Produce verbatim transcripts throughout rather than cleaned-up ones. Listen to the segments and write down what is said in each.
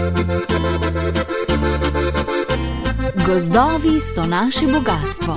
Gozdovi so naše bogastvo.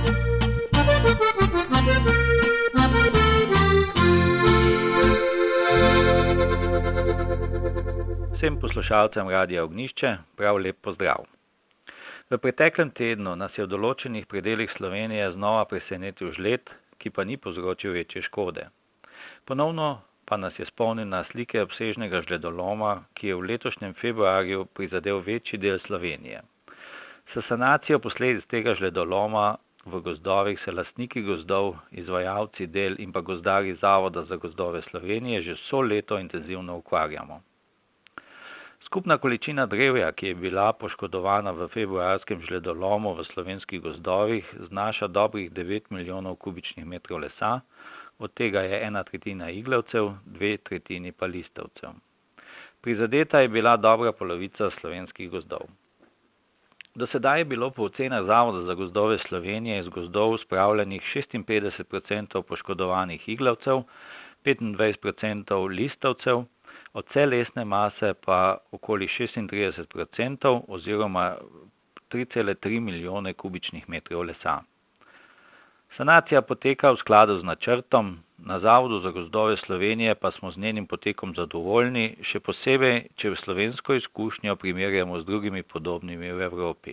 Vsem poslušalcem Radia Ognjišče prav lep pozdrav. V preteklem tednu nas je v določenih predelih Slovenije znova presenetil žled, ki pa ni povzročil večje škode. Ponovno pa nas je spomnil na slike obsežnega žledoloma, ki je v letošnjem februarju prizadel večji del Slovenije. S sanacijo posledic tega žledoloma v gozdovih se lastniki gozdov, izvajalci del in pa gozdarji Zavoda za gozdove Slovenije že vso leto intenzivno ukvarjamo. Skupna količina drevja, ki je bila poškodovana v februarskem žledolomu v slovenskih gozdovih, znaša dobrih devet milijonov kubičnih metrov lesa, od tega je ena tretjina iglavcev, dve tretjini pa listavcev. Prizadeta je bila dobra polovica slovenskih gozdov. Do sedaj je bilo po ocenah Zavoda za gozdove Slovenije iz gozdov spravljenih šestinpetdeset procentov poškodovanih iglavcev, petindvajset procentov listavcev, od vse lesne mase pa okoli šestintrideset procentov oziroma tri cele tri milijone kubičnih metrov lesa. Sanacija poteka v skladu z načrtom, na Zavodu za gozdove Slovenije pa smo z njenim potekom zadovoljni, še posebej, če v slovensko izkušnjo primerjamo z drugimi podobnimi v Evropi.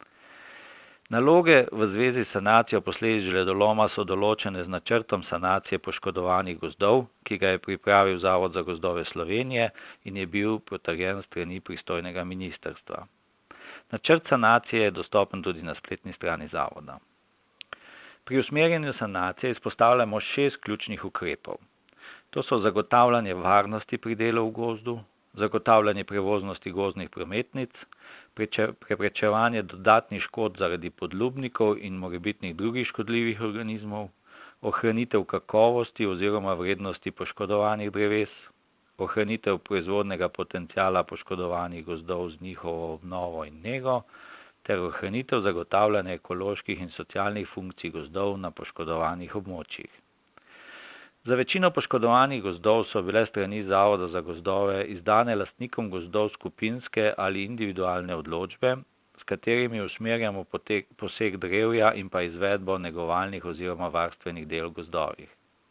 Naloge v zvezi s sanacijo posledic žledoloma so določene z načrtom sanacije poškodovanih gozdov, ki ga je pripravil Zavod za gozdove Slovenije in je bil potrjen s strani pristojnega ministrstva. Načrt sanacije je dostopen tudi na spletni strani zavoda. Pri usmerjanju sanacije izpostavljamo šest ključnih ukrepov. To so zagotavljanje varnosti pri delu v gozdu, zagotavljanje prevoznosti gozdnih prometnic, preprečevanje dodatnih škod zaradi podlubnikov in morebitnih drugih škodljivih organizmov, ohranitev kakovosti oziroma vrednosti poškodovanih dreves, ohranitev proizvodnega potenciala poškodovanih gozdov z njihovo obnovo in nego, ter ohranitev zagotavljanja ekoloških in socialnih funkcij gozdov na poškodovanih območjih. Za večino poškodovanih gozdov so bile strani Zavoda za gozdove izdane lastnikom gozdov skupinske ali individualne odločbe, s katerimi usmerjamo poseg drevja in pa izvedbo negovalnih oziroma varstvenih del v gozdovih.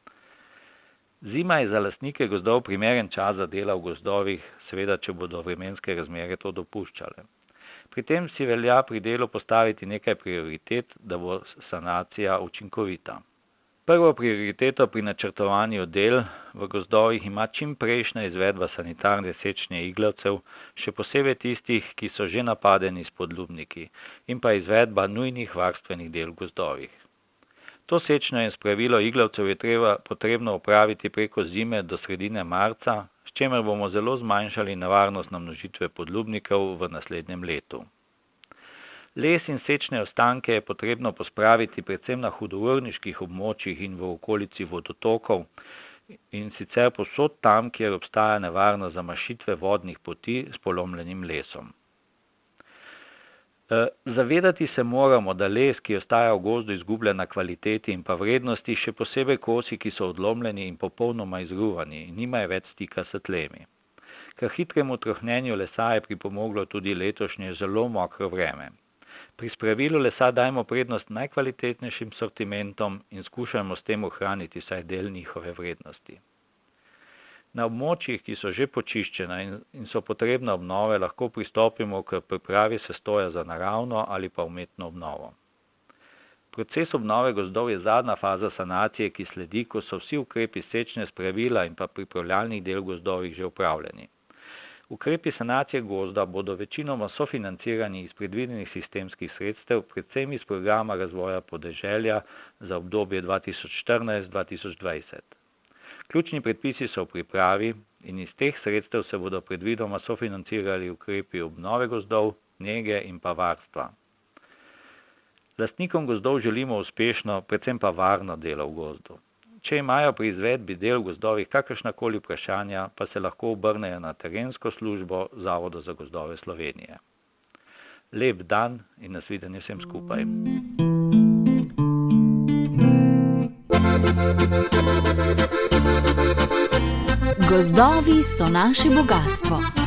Zima je za lastnike gozdov primeren čas za dela v gozdovih, seveda če bodo vremenske razmere to dopuščale. Pri tem si velja pri delu postaviti nekaj prioritet, da bo sanacija učinkovita. Prvo prioriteto pri načrtovanju del v gozdovih ima čimprejšnja izvedba sanitarne sečnje iglavcev, še posebej tistih, ki so že napadeni s podlubniki, in pa izvedba nujnih varstvenih del v gozdovih. To sečno in spravilo iglavcev je treba, potrebno opraviti preko zime do sredine marca, s čemer bomo zelo zmanjšali nevarnost namnožitve podlubnikov v naslednjem letu. Les in sečne ostanke je potrebno pospraviti predvsem na hudourniških območjih in v okolici vodotokov in sicer povsod tam, kjer obstaja nevarnost zamašitve vodnih poti s polomljenim lesom. Zavedati se moramo, da les, ki ostaja v gozdu, izgublja na kvaliteti in pa vrednosti, še posebej kosi, ki so odlomljeni in popolnoma izruvani in nimajo več stika s tlemi. K hitremu trohnenju lesa je pripomoglo tudi letošnje zelo mokro vreme. Pri spravilu lesa dajmo prednost najkvalitetnejšim sortimentom in skušajmo s tem ohraniti vsaj del njihove vrednosti. Na območjih, ki so že počiščena in so potrebne obnove, lahko pristopimo k pripravi sestoja za naravno ali pa umetno obnovo. Proces obnove gozdov je zadnja faza sanacije, ki sledi, ko so vsi ukrepi sečne spravila in pa pripravljalnih del gozdovih že upravljeni. Ukrepi sanacije gozda bodo večinoma sofinancirani iz predvidenih sistemskih sredstev, predvsem iz programa razvoja podeželja za obdobje dva tisoč štirinajst do dva tisoč dvajset. Ključni predpisi so v pripravi in iz teh sredstev se bodo predvidoma sofinancirali ukrepi obnove gozdov, nege in pa varstva. Lastnikom gozdov želimo uspešno, predvsem pa varno delo v gozdu. Če imajo pri izvedbi del v gozdovih kakršnakoli vprašanja, pa se lahko obrnejo na terensko službo Zavoda za gozdove Slovenije. Lep dan in nasvidenje vsem skupaj. Gozdovi so naše bogastvo.